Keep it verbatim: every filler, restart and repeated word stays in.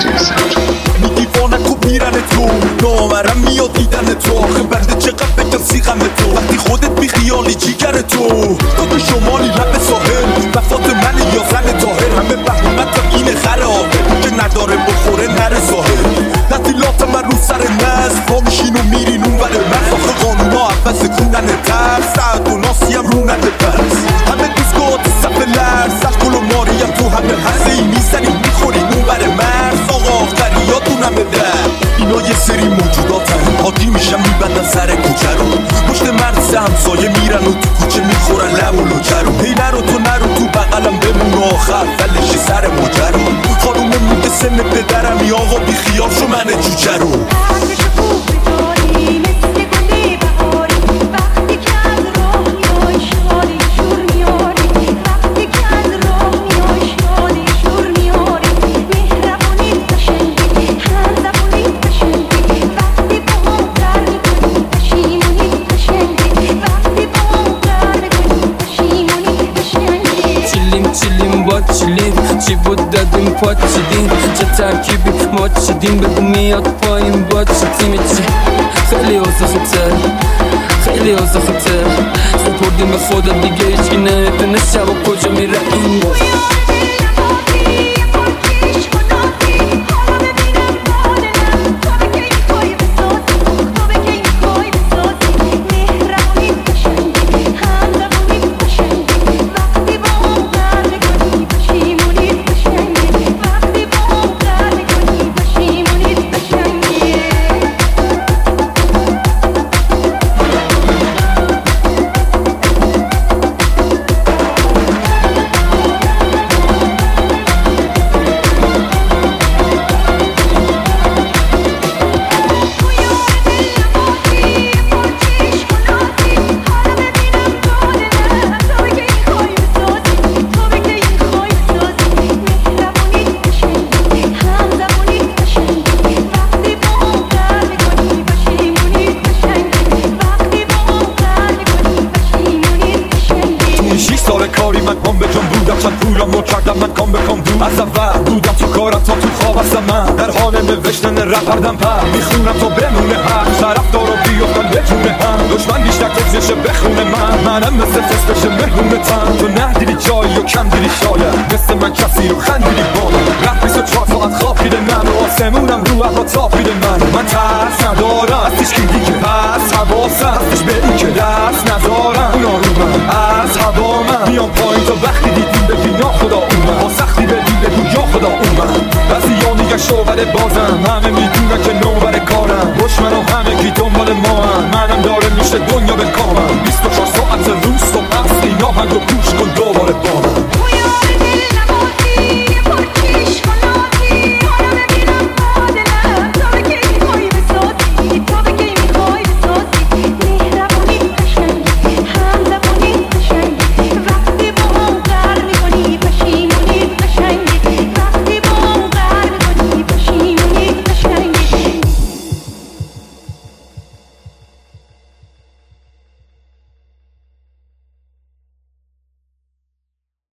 میگی وانکو میرن تو نامرم میاد دیدن تو آخه بنده چقدر بگم سیغم تو وقتی خودت بی خیالی جیگر تو تو به شمالی لب ساحل وفات من یا زن طاهر همه بهمت اینه خره آقل که نداره بخوره نره ظاهر تعطیلات من رو سر نست پا میشین و میرین اون بره مرز آخه قانونا عوض کونن ترس سعد و ناسی هم رو نده پرس همه دوستگاه تو صف لرز سرکل و ماریم تو همه هسته ای میزنیم میخوریم اون بره مرز آقا آخریاتون همه در اینا یه سری موجودات هم حاطی میشن میبندن سر کوچه رو پشت مرز همسایه میرن و تو کوچه میخورن لب و لوچه رو هی نرو تو نرو تو بقلم بمون آخر فلشی سر موجه رو خانوم مونده سن پدرم یا آقا بی خیال شو من جوجه رو چی بود دادیم پات چیدیم چه ترکیبی ما چیدیم بگو میاد پایین با چی تیمی چی خیلی اوضاع خطر خیلی اوضاع خطر سپردیم به خدا دیگه هیچی نمیدونه شب و کجا میره این باز کاری من کام به جان بودم چند پولم رو کردم من کام به کام بود از اول بودم تو کارم تا تو خواب هستم من در حال نوشتن رپردم پر میخونم تا بمونه هم طرف دارو بیفتن به جونه هم دشمن بیشتر تکزشه بخونه من منم مثل فستش مهمونه تن تو نه دیدی جایی و کم دیدی شاید مثل من کسی رو خندیدی بالا رفت بیست و چهار ساعت خواب بیده من و آسمونم رو احوا تاب بیده من من ترس ندارم از هیچ کی دیگه پس حواسم هستش به این که دست ندارم اونا رو من از هوا من میام پایین تا وقتی دیدیم ببین یا خدا اومد با سختی ببین بگو یا خدا اومد بعضی یا میگن شوهر بازم